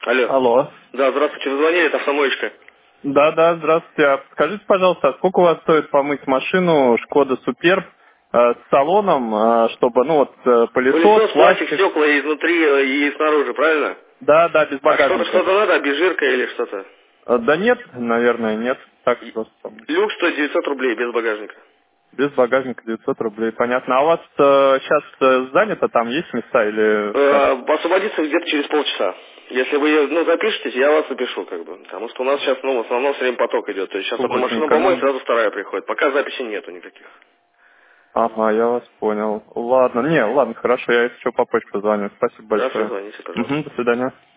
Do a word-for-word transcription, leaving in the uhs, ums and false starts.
Алло. Алло. Да, здравствуйте, вы звонили, это автомоечка. Да, да, здравствуйте. А скажите, пожалуйста, а сколько у вас стоит помыть машину Шкода Суперб э, с салоном, э, чтобы, ну вот, э, пылесос, Пылесос, пластик, пластик? стекла и изнутри, э, и снаружи, правильно? Да, да, без А что-то, багажника. что-то надо, обезжирка или что-то? Э, Да нет, наверное, нет. Так И- просто помыть. Люкс стоит девятьсот рублей без багажника. Без багажника девятьсот рублей, понятно. А у вас э, сейчас э, занято, там есть места или как? Э, освободиться где-то через полчаса. Если вы, ну, запишетесь, я вас запишу, как бы. Потому что у нас сейчас, ну, в основном все время поток идет. То есть сейчас одну машину Плотненько, помоют, ну. сразу вторая приходит. Пока записи нету никаких. Ага, я вас понял. Ладно, не, ладно, хорошо, я если что попозже позвоню. Спасибо Да, все, большое. звоните, пожалуйста. Угу, до свидания.